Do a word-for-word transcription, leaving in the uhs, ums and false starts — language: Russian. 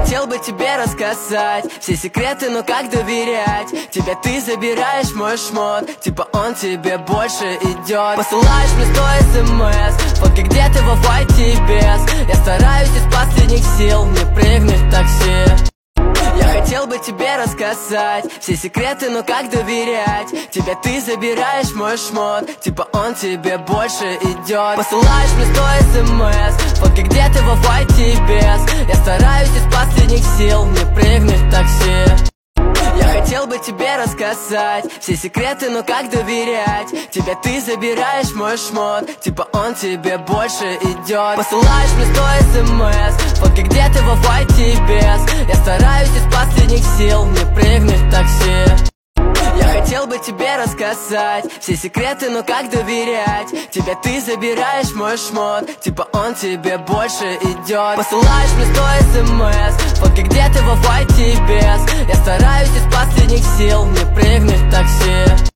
хотел бы тебе рассказать все секреты, но как доверять тебе? Ты забираешь мой шмот, типа он тебе больше идет. Посылаешь мне сто смс, фотки, где ты во файте и без. Я стараюсь из последних сил не прыгнуть в такси. Я хотел бы тебе рассказать все секреты, но как доверять тебе? Ты забираешь мой шмот, типа он тебе больше идет. Посылаешь мне сто смс, фотки, где ты во файте и без. Я стараюсь из последних сил не прыгнуть в такси. Я хотел бы тебе рассказать все секреты, но как доверять тебе? Ты забираешь мой шмот, типа он тебе больше идет. Посылаешь мне сто смс, фотки, где ты во файте и без. Я стараюсь из последних сил не прыгнуть в такси. Я хотел бы тебе рассказать все секреты, но как доверять тебе? Ты забираешь мой шмот, типа он тебе больше идет. Посылаешь мне сто смс, фотки, где ты во файте и без. Я стараюсь из последних сил не прыгнуть в такси.